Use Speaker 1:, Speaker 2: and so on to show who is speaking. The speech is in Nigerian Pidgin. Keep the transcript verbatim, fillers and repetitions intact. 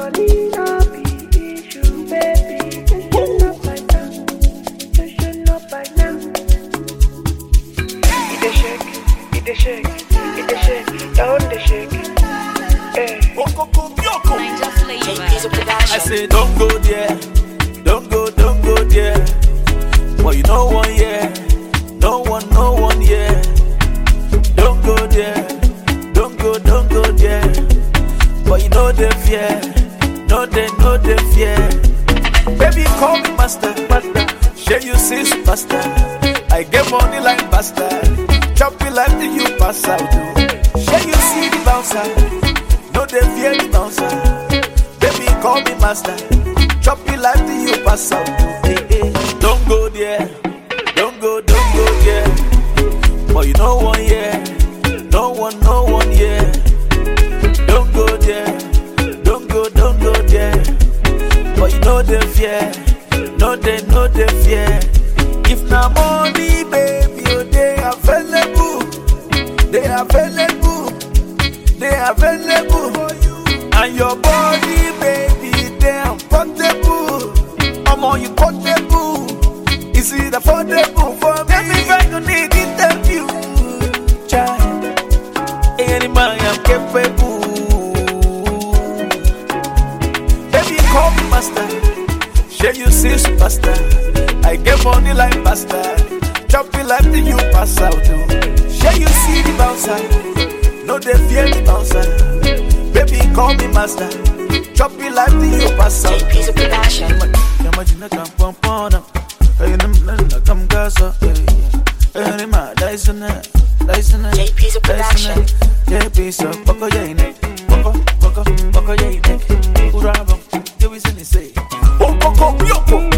Speaker 1: money no be issue, baby. Just shut up by now. Just shut up by now. It a shake, it a shake, it a shake, down the shake. Hey.
Speaker 2: I say don't go there, don't go, don't go there. But you know one yeah, no one, no one yeah. Don't go there, don't go, don't go there. But you know the fear, no they, no the fear. Baby call me master, master. Share you see superstar. I get money like bastard. Chop it like the you pass out. Share you see the bouncer, no they fear the bouncer. Baby call me master. Chop it like the you pass out. Hey, hey. Don't go there, don't go, don't go there. But you know one yeah, no one, no one yeah. Don't go there, don't go, don't go there. But you know the fear, no they, no the fear. If na money, baby, oh, they available, they available, they available. And your body, baby, they portable. I'm on you portable. Is it affordable for me? Let me find you need interview. Child, any man I'm capable. Baby, call me master. Share you see superstar. I get money like pasta. Chop it like the you pass out. Share you see the bouncer. No they fear the bouncer. Baby call me master. Chop it like the you pass out.
Speaker 3: J P's a production.
Speaker 2: Imagine come pump on up. Hey, I'm come gaza. Hey, my Dyson, Dyson.
Speaker 3: J P's a production.
Speaker 2: J P's a boko yene. Boko, boko, boko yene. Uraba, you is in the say. Oh, boko, yoko.